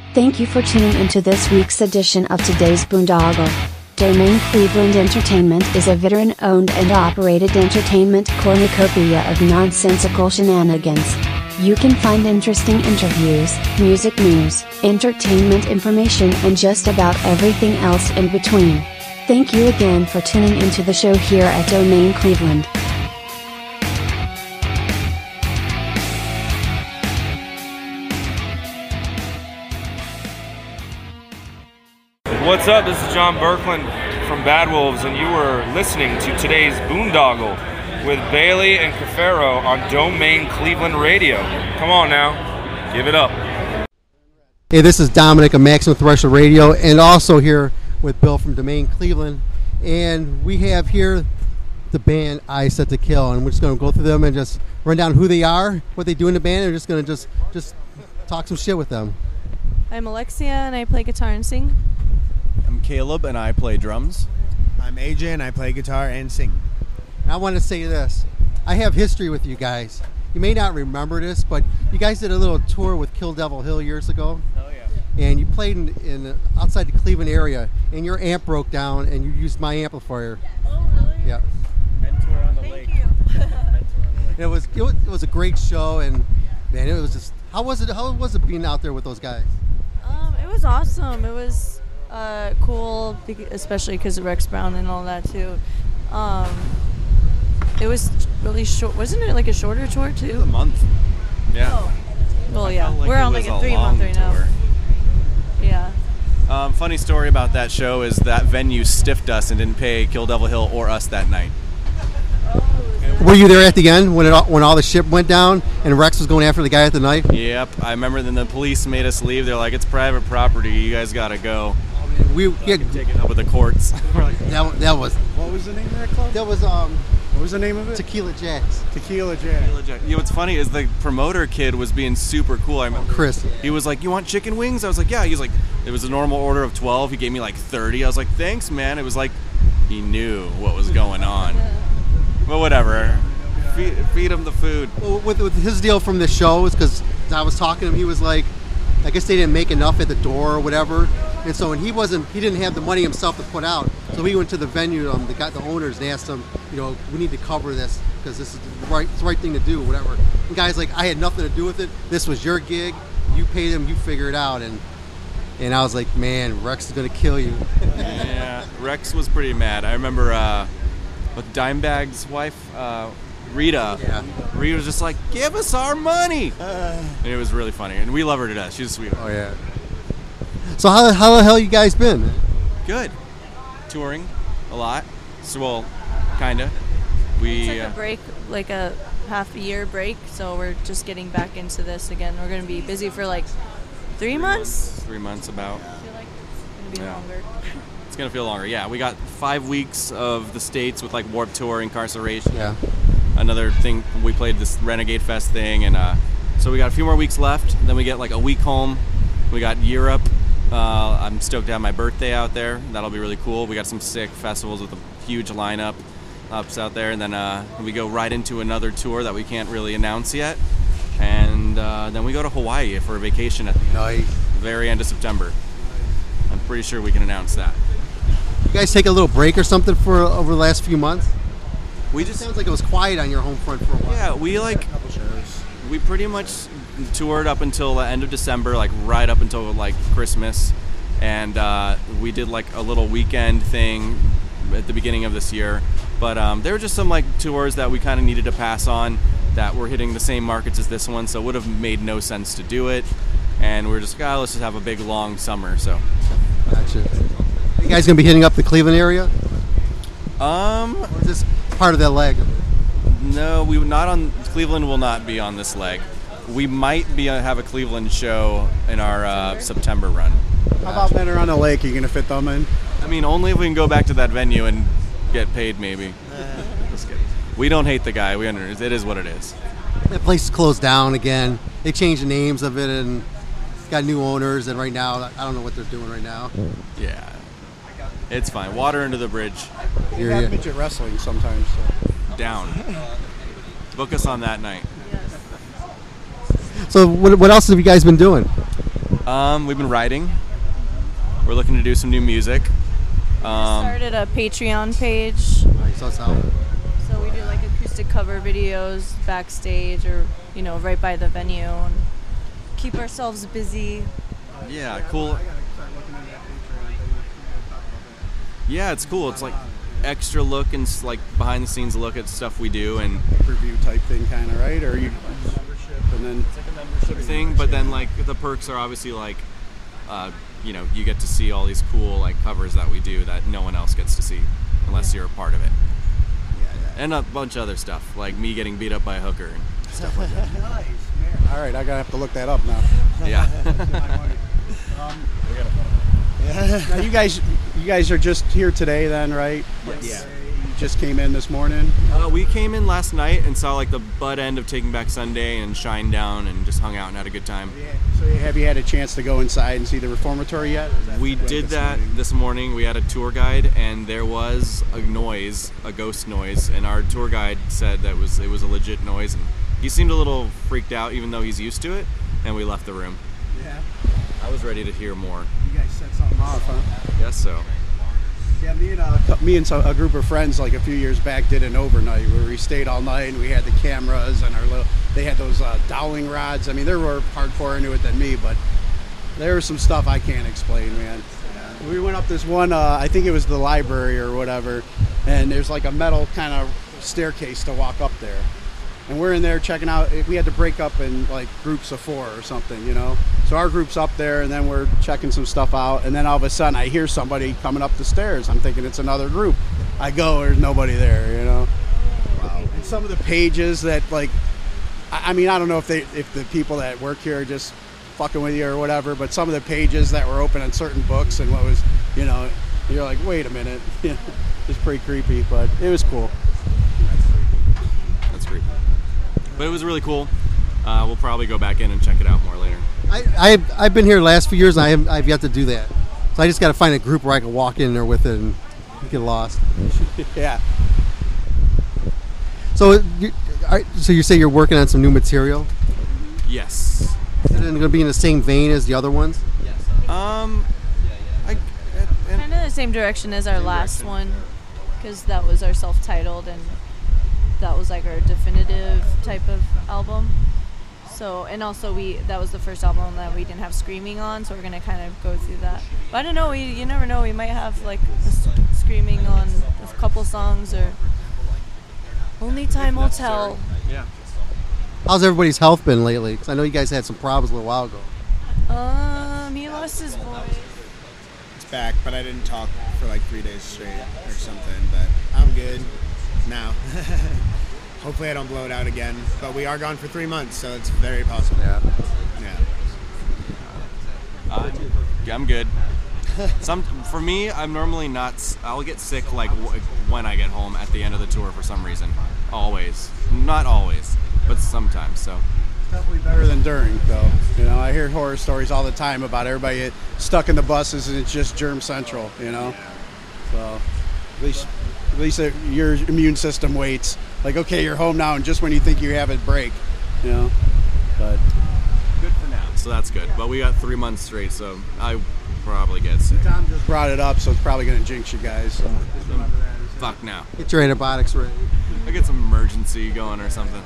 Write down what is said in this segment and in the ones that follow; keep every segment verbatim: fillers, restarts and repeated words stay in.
Thank you for tuning into this week's edition of today's Boondoggle. Domain Cleveland Entertainment is a veteran-owned and operated entertainment cornucopia of nonsensical shenanigans. You can find interesting interviews, music news, entertainment information and just about everything else in between. Thank you again for tuning into the show here at Domain Cleveland. What's up? This is John Berkland from Bad Wolves, and you were listening to today's Boondoggle with Bailey and Cafaro on Domain Cleveland Radio. Come on now, give it up. Hey, this is Dominic of Maximum Threshold Radio, and also here with Bill from Domain Cleveland. And we have here the band I Set to Kill, and we're just going to go through them and just run down who they are, what they do in the band, and we're just going to just just talk some shit with them. I'm Alexia, and I play guitar and sing. I'm Caleb, and I play drums. I'm A J, and I play guitar and sing. And I want to say this. I have history with you guys. You may not remember this, but you guys did a little tour with Kill Devil Hill years ago. Oh, yeah. And you played in, in outside the Cleveland area, and your amp broke down, and you used my amplifier. Oh, really? Yeah. Mentor on the Thank lake. you. Mentor on the lake. And it was, it was it was a great show, and man, it was just how was it how was it being out there with those guys? Um, it was awesome. It was uh, cool, bec- especially because of Rex Brown and all that too. Um, it was really short. Wasn't it like a shorter tour too? A month. Yeah. Oh. Well, I yeah. felt like We're it on was like a a three month long right now. tour. Yeah. Um, funny story about that show is that venue stiffed us and didn't pay Kill Devil Hill or us that night. Were you there at the end when it all, when all the shit went down and Rex was going after the guy with the knife? Yep. I remember then the police made us leave. They're like, it's private property. You guys got to go. We yeah, Take it up with the courts. We're like, that that was What was the name of that club? that was um What was the name of it? Tequila Jacks. Tequila Jack. you know what's funny is the promoter kid was being super cool. I remember Chris. he was like, you want chicken wings? I was like, yeah. He was like, it was a normal order of twelve. He gave me like thirty. I was like, thanks, man. It was like he knew what was going on. But whatever. Feed, feed him the food. Well, with, with his deal from the show is because I was talking to him, he was like, I guess they didn't make enough at the door or whatever, and so and he wasn't, he didn't have the money himself to put out, so he went to the venue, um, the guy, the owners, and asked them, you know, we need to cover this because this is the right, it's the right thing to do, whatever. The guy's like, I had nothing to do with it. This was your gig. You paid him. You figure it out, and and I was like, man, Rex is gonna kill you. Yeah, Rex was pretty mad. I remember uh, with Dimebag's wife, uh, Rita. Yeah. Rita was just like, give us our money. And it was really funny, and we love her to death. She's a sweetheart. Oh yeah. So how how the hell you guys been? Good. Touring a lot. So, well, kinda. We We took uh, a break, like a half a year break, so we're just getting back into this again. We're gonna be busy for like three months. Three months about. I feel like it's gonna be Yeah. longer. It's gonna feel longer. Yeah, we got five weeks of the States with like Warped Tour, Incarceration. Yeah. Another thing, we played this Renegade Fest thing, and uh, so we got a few more weeks left. And then we get like a week home. We got Europe. Uh, I'm stoked to have my birthday out there. That'll be really cool. We got some sick festivals with a huge lineup ups out there, and then uh, we go right into another tour that we can't really announce yet. And uh, then we go to Hawaii for a vacation at the Nice. very end of September. I'm pretty sure we can announce that. You guys take a little break or something for over the last few months? We It just sounds like it was quiet on your home front for a while. yeah, we like Couple shows. we pretty much toured up until the end of December, like right up until like Christmas, and uh, we did like a little weekend thing at the beginning of this year. But um, there were just some like tours that we kind of needed to pass on that were hitting the same markets as this one, so it would have made no sense to do it. And we were just, ah, let's just have a big long summer. So, Gotcha. You guys gonna be hitting up the Cleveland area? um, Or is this part of that leg? no, we would not on Cleveland will not be on this leg. We might be uh, have a Cleveland show in our uh, September run. How about Mentor on the Lake? Are you gonna fit them in? I mean, only if we can go back to that venue and get paid, maybe. Just kidding. We don't hate the guy. We under it is what it is. That place is closed down again. They changed the names of it and got new owners. And right now, I don't know what they're doing right now. Yeah, it's fine. Water under the bridge. They Hear have ya. midget wrestling sometimes. So. Down. Book us on that night. So what, what else have you guys been doing? Um, we've been writing. We're looking to do some new music. Um, Started a Patreon page, So it's out. so we do like acoustic cover videos backstage, or you know, right by the venue, and keep ourselves busy. yeah, cool. Yeah, it's cool. It's like extra look and s- like behind the scenes look at stuff we do, and Review type thing, kind of, right? Or you and then thing. But then like the perks are obviously like, uh, you know, you get to see all these cool like covers that we do that no one else gets to see unless you're a part of it. And a bunch of other stuff like me getting beat up by a hooker and stuff like that. all right, I gotta have to look that up now. Yeah. Now you guys, you guys are just here today, then, right? Yes. You just came in this morning. Uh, we came in last night and saw like the butt end of Taking Back Sunday and Shine Down and just hung out and had a good time. So have you had a chance to go inside and see the reformatory yet? Or is that We like did this that morning? this morning. We had a tour guide, and there was a noise, a ghost noise, and our tour guide said that was it was a legit noise, and he seemed a little freaked out, even though he's used to it. And we left the room. Yeah. I was ready to hear more. You guys set something off, huh? Guess so. Yeah, me and uh, me and so- a group of friends like a few years back did an overnight where we stayed all night and we had the cameras and our little. They had those uh, dowling rods. I mean, they were hardcore into it than me, but there was some stuff I can't explain, man. We went up this one. Uh, I think it was the library or whatever, and there's like a metal kind of staircase to walk up there. And we're in there checking out. We had to break up in like groups of four or something, you know. So our group's up there, and then we're checking some stuff out. And then all of a sudden, I hear somebody coming up the stairs. I'm thinking it's another group. I go, there's nobody there, you know. Wow. And some of the pages that like, I I mean, I don't know if they, if the people that work here are just fucking with you or whatever, but some of the pages that were open on certain books and what was, you know, you're like, wait a minute. It's pretty creepy, but it was cool. That's creepy. But it was really cool. Uh, we'll probably go back in and check it out more later. I, I I've been here the last few years and I have, I've yet to do that. So I just got to find a group where I can walk in there with it and get lost. Yeah. So you, are- so you say you're working on some new material? Yes. Is it going to be in the same vein as the other ones? Um. I, and, Kind of the same direction as our last one, because that was our self-titled, and that was like our definitive type of album. So, and also we that was the first album that we didn't have screaming on, so we're gonna kind of go through that. But I don't know. We, you never know. We might have like a s- screaming on a couple songs, or only time will tell. yeah. How's everybody's health been lately? 'Cause I know you guys had some problems a little while ago. Um, he lost his voice. It's back, but I didn't talk for like three days straight or something. But I'm good now. Hopefully I don't blow it out again. But we are gone for three months, so it's very possible. Yeah. Yeah. Uh, yeah, I'm good. Some for me, I'm normally not. s- I'll get sick like w- when I get home at the end of the tour for some reason. Always, not always, but sometimes. So Definitely better than during, though. You know, I hear horror stories all the time about everybody get stuck in the buses and it's just germ central. You know, so at least, at least it, your immune system waits. Like, okay, you're home now, and just when you think you have it break, you know. But good for now. So that's good. But we got three months straight, so I probably get sick. Tom just brought it up, so it's probably gonna jinx you guys. So just remember that. Fuck now. Get your antibiotics ready. I get some emergency going or something.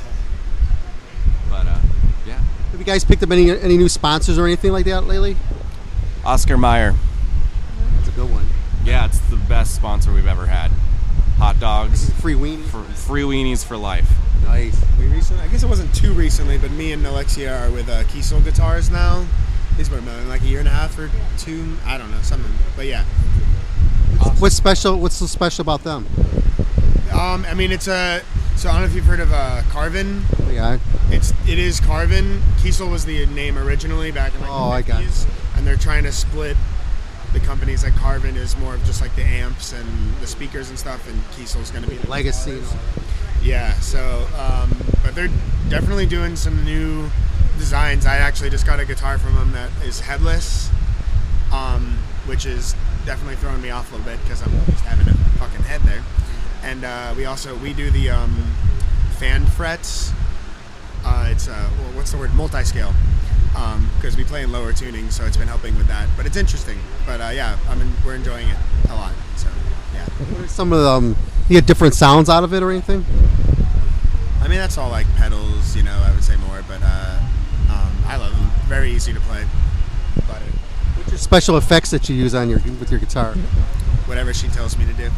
But uh, yeah. Have you guys picked up any any new sponsors or anything like that lately? Oscar Mayer. That's a good one. Yeah, it's the best sponsor we've ever had. Hot dogs, Free weenie. for free weenies for life. Nice. We recently, I guess it wasn't too recently, but me and Alexia are with uh, Kiesel Guitars now. These were like a year and a half or two. I don't know, something. But yeah. What's special? What's so special about them? Um, I mean, it's a. So I don't know if you've heard of uh, Carvin. Yeah. It's it is Carvin. Kiesel was the name originally back in like Oh, I the got it. fifties, and they're trying to split the companies. Like Carvin is more of just like the amps and the speakers and stuff, and Kiesel's going to be the Legacy. guitars. Yeah. So, um, but they're definitely doing some new designs. I actually just got a guitar from them that is headless, um, which is definitely throwing me off a little bit because I'm just having a fucking head there. And uh, we also we do the um, fan frets. Uh, it's uh, well, what's the word? Multi-scale. Because because we play in lower tuning, so it's been helping with that. But it's interesting. But uh, yeah, I mean, we're enjoying it a lot. So yeah. What are some of the, um, you get different sounds out of it or anything? I mean, that's all like pedals, you know, I would say more, but uh, um, I love them. Very easy to play. But it, What's your special effects that you use on your with your guitar? whatever she tells me to do.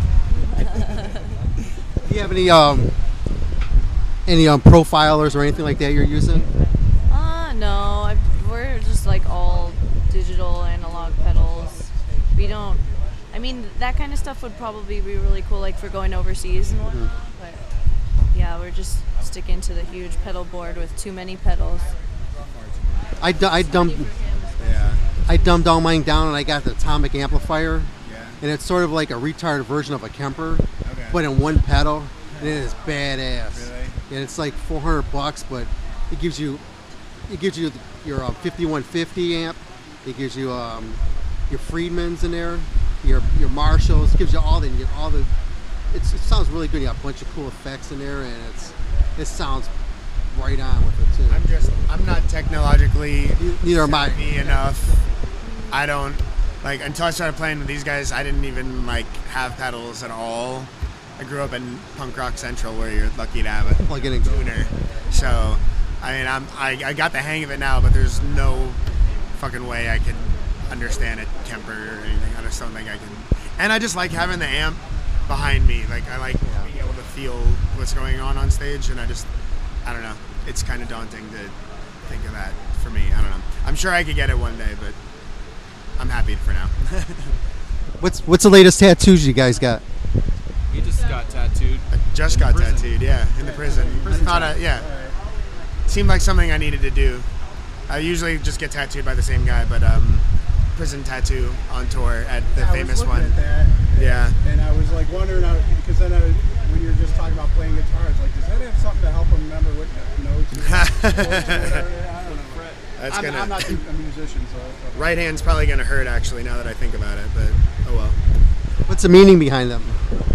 Do you have any um any um profilers or anything like that you're using? Uh, no, I, we're just like all digital analog pedals. We don't, I mean, that kind of stuff would probably be really cool, like for going overseas and whatnot, Mm-hmm. but yeah, we're just sticking to the huge pedal board with too many pedals. I, du- I dumped Yeah. I dumbed all mine down and I got the atomic amplifier, Yeah. and it's sort of like a retarded version of a Kemper, Okay. but in one pedal, and it is badass. Really? And it's like four hundred bucks, but it gives you it gives you your uh, fifty-one fifty amp. It gives you um, your Friedmans in there, your your Marshalls. It gives you all the you get all the. It's, it sounds really good. You got a bunch of cool effects in there, and it's it sounds right on with it too. I'm just, I'm not technologically Neither am I. savvy enough. I don't, like, until I started playing with these guys, I didn't even, like, have pedals at all. I grew up in punk rock central where you're lucky to have a Plug in and go. tuner. So, I mean, I'm, I, I got the hang of it now, but there's no fucking way I could understand a Kemper or anything. I just don't think I can. And I just like having the amp behind me. Like, I like being able to feel what's going on on stage, and I just, I don't know. It's kind of daunting to think of that for me. I don't know. I'm sure I could get it one day, but I'm happy for now. What's what's the latest tattoos you guys got? We just got tattooed. I just In got prison. tattooed, yeah, in the prison. I thought, I, yeah, seemed like something I needed to do. I usually just get tattooed by the same guy, but um, prison tattoo on tour at the I was famous looking one. at that, Yeah. and I was like wondering, uh, because then I, when you were just talking about playing guitar, I was like, does that have something to help him remember what notes? or- chords or whatever? I don't know. That's I'm, gonna. I'm not a musician, so. Right hand's probably gonna hurt actually now that I think about it, but oh well. What's the meaning behind them?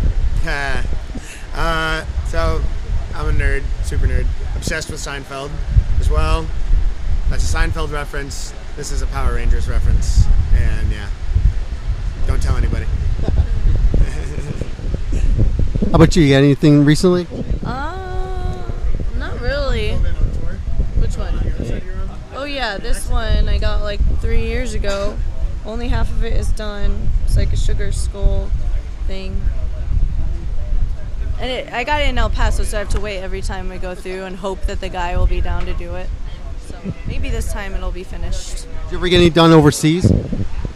uh, so I'm a nerd, super nerd, obsessed with Seinfeld as well. That's a Seinfeld reference. This is a Power Rangers reference, and yeah, don't tell anybody. How about you? You got anything recently? Uh, not really. Which one? Oh yeah, this one I got like three years ago. Only half of it is done. It's like a sugar skull thing. And it, I got it in El Paso, so I have to wait every time I go through and hope that the guy will be down to do it. So maybe this time it'll be finished. Did you ever get any done overseas? Uh,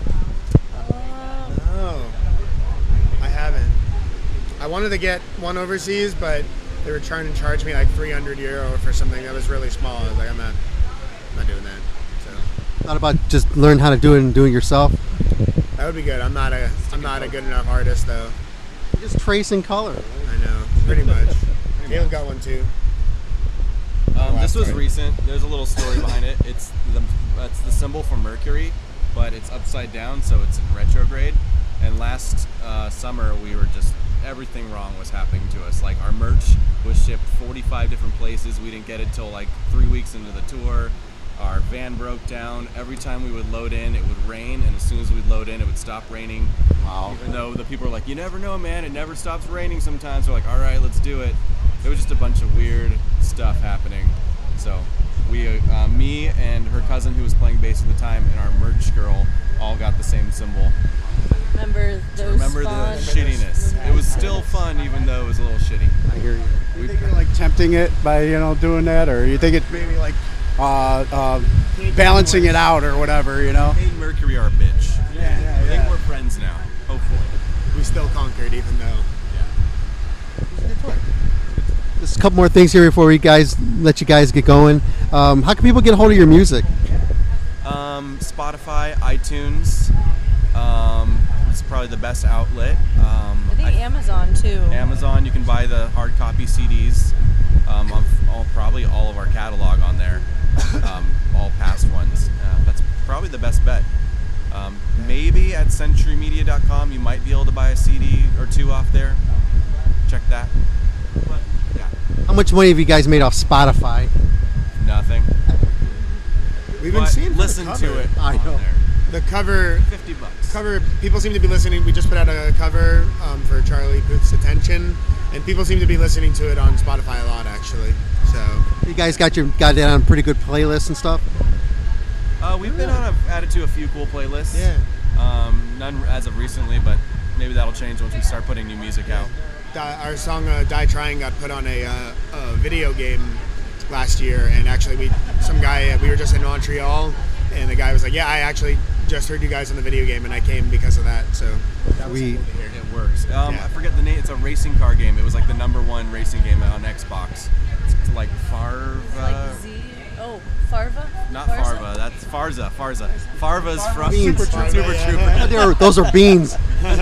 No, I haven't. I wanted to get one overseas, but they were trying to charge me like three hundred euro for something that was really small. I was like, I'm not, I'm not doing that. So Thought about just learn how to do it and do it yourself. that would be good. I'm not a, I'm not a good enough artist though. Just trace and color. I know, pretty much. Caleb got one too. Um, this was Right. recent. There's a little story behind it. It's the it's the symbol for Mercury, but it's upside down, so it's in retrograde. And last uh, summer, we were just everything wrong was happening to us. Like our merch was shipped forty-five different places. We didn't get it till like three weeks into the tour. Our van broke down. Every time we would load in, it would rain, and as soon as we'd load in, it would stop raining. Wow. Even though the people are like, you never know, man, it never stops raining sometimes. We're like, all right, let's do it. It was just a bunch of weird stuff happening. So we, uh, me and her cousin who was playing bass at the time, and our merch girl all got the same symbol. remember those Remember the fun shittiness. It was still fun, even though it was a little shitty. I hear you. You think you're like tempting it by, you know, doing that, or you think it's maybe like uh, uh, balancing it out or whatever, you know? Made Mercury our bitch. Yeah, yeah, I think yeah. we're friends now, hopefully. We still conquered, even though. Just a couple more things here before we guys let you guys get going. Um, how can people get a hold of your music? Um, Spotify, iTunes. Um, it's probably the best outlet. Um, I think I- Amazon too. Amazon, you can buy the hard copy C Ds. Um, of all, probably all of our catalog on there, um, all past ones. Uh, that's probably the best bet. Um, maybe at century media dot com you might be able to buy a C D or two off there. Check that. But yeah, How much money have you guys made off Spotify? nothing. We've been But seeing the listen cover. to it. I on know. there. The cover, Fifty bucks. cover. People seem to be listening. We just put out a cover um, for Charlie Puth's Attention, and people seem to be listening to it on Spotify a lot, actually. So You guys got your got that on pretty good playlists and stuff. Uh, we've been on a, added to a few cool playlists. yeah, Um, none as of recently, but maybe that'll change once we start putting new music out. Di- our song uh, "Die Trying" got put on a, uh, a video game last year, and actually, we some guy uh, we were just in Montreal, and the guy was like, "Yeah, I actually just heard you guys on the video game, and I came because of that." So that was We- cool to hear. It works. Um, Yeah. I forget the name. It's a racing car game. It was like the number one racing game on Xbox. It's like Farva. Like Z. Oh, Farva. Not Farza? Farva. That's Farza. Farza. Farva's from Beans. Super Farva, Trooper. yeah. Trooper. Oh, they're- those are beans.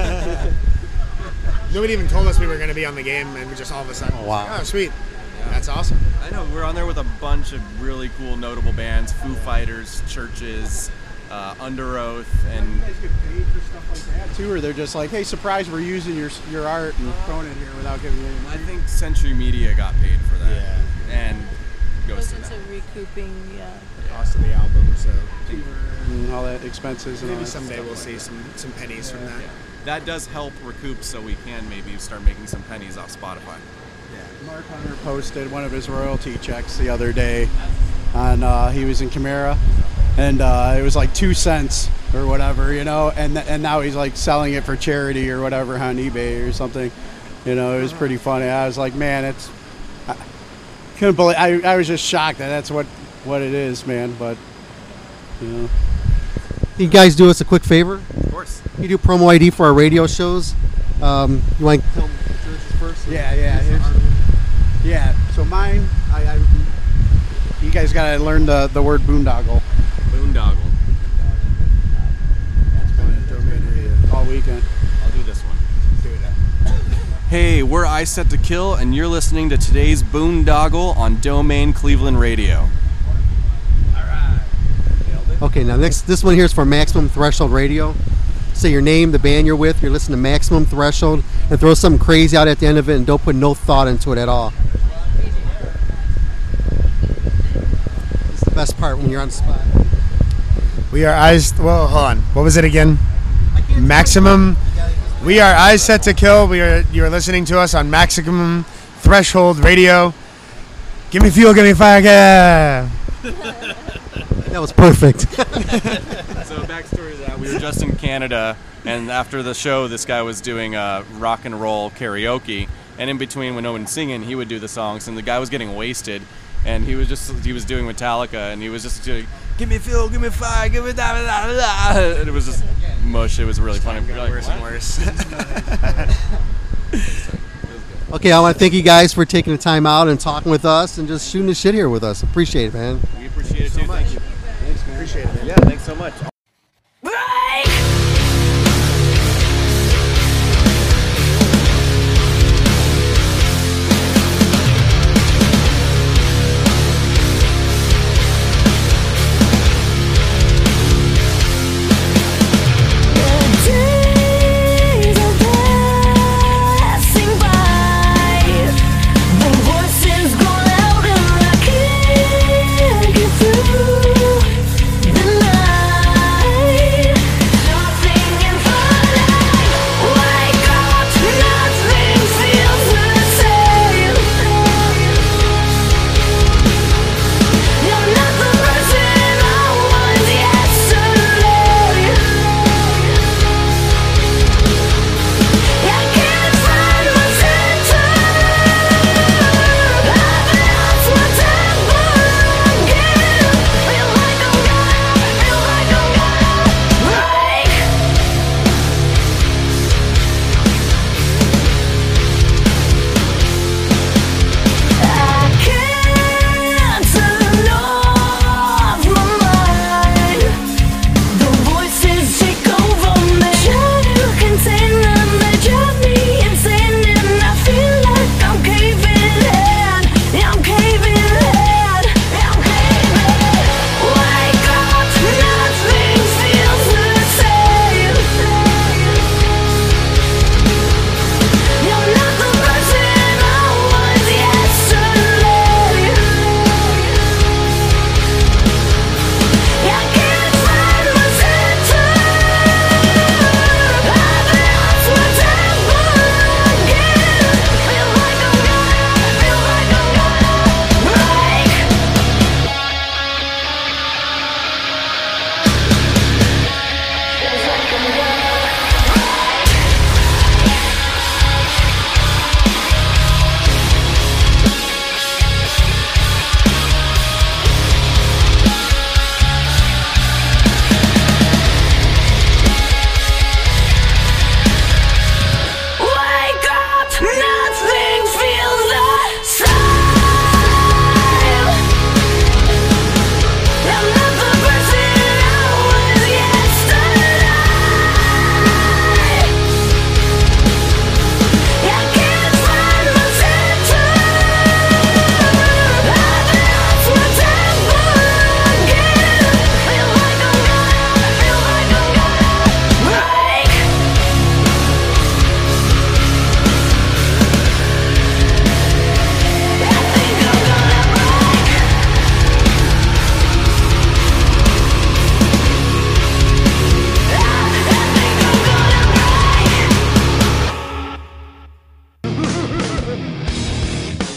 Nobody even told us we were going to be on the game, and we just all of a sudden, Oh, wow. oh, sweet, that's awesome. I know. We're on there with a bunch of really cool, notable bands: Foo Fighters, Churches, uh, Under Oath, and You guys get paid for stuff like that too, or they're just like, hey, surprise, we're using your your art and throwing it here without giving you any I money. think Century Media got paid for that. Yeah. And goes Goes to into them. recouping. Yeah. The cost of the album, so And all that expenses and all maybe that someday stuff we'll like see that. some, some pennies from that. Yeah. That does help recoup, so we can maybe start making some pennies off Spotify. Mark Hunter posted one of his royalty checks the other day on uh, he was in Chimera, and uh, it was like two cents or whatever, you know, and th- and now he's like selling it for charity or whatever on eBay or something. You know, it was pretty funny. I was like, man, it's I couldn't believe. I, I was just shocked that that's what what it is, man. But you know, You guys do us a quick favor. Of course. You do promo I D for our radio shows. Um, you want to tell them the churches first? Yeah, yeah, here's- yeah. So mine, I, I you guys gotta learn the the word boondoggle. Boondoggle. All weekend. I'll do this one. Hey, we're I Set to Kill, and you're listening to today's Boondoggle on Domain Cleveland Radio. Okay, now next, this one here is for Maximum Threshold Radio. Say your name, the band you're with, you're listening to Maximum Threshold, and throw something crazy out at the end of it, and don't put no thought into it at all. It's the best part when you're on the spot. We are eyes. Well, hold on. What was it again? Maximum. We are eyes set to kill. We are. You are listening to us on Maximum Threshold Radio. Give me fuel. Give me fire. Yeah. That was perfect. So, backstory to that, we were just in Canada, and after the show, this guy was doing uh, rock and roll karaoke, and in between, when no one's singing, he would do the songs, and the guy was getting wasted, and he was just he was doing Metallica, and he was just doing, give me fuel, give me fire, give me da da da da, and it was just mush. It was really funny. We were like, Worse "What?" and worse. Okay, I want to thank you guys for taking the time out and talking with us and just shooting the shit here with us. Appreciate it, man. We appreciate it too. Thank you. Thanks, man. Appreciate it. Yeah, thanks so much. Through the night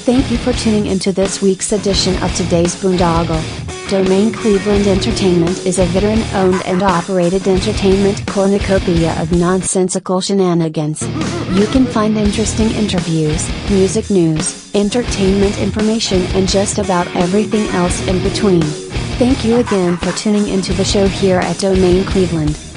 Thank you for tuning into this week's edition of Today's Boondoggle. Domain Cleveland Entertainment is a veteran-owned and operated entertainment cornucopia of nonsensical shenanigans. You can find interesting interviews, music news, entertainment information and just about everything else in between. Thank you again for tuning into the show here at Domain Cleveland.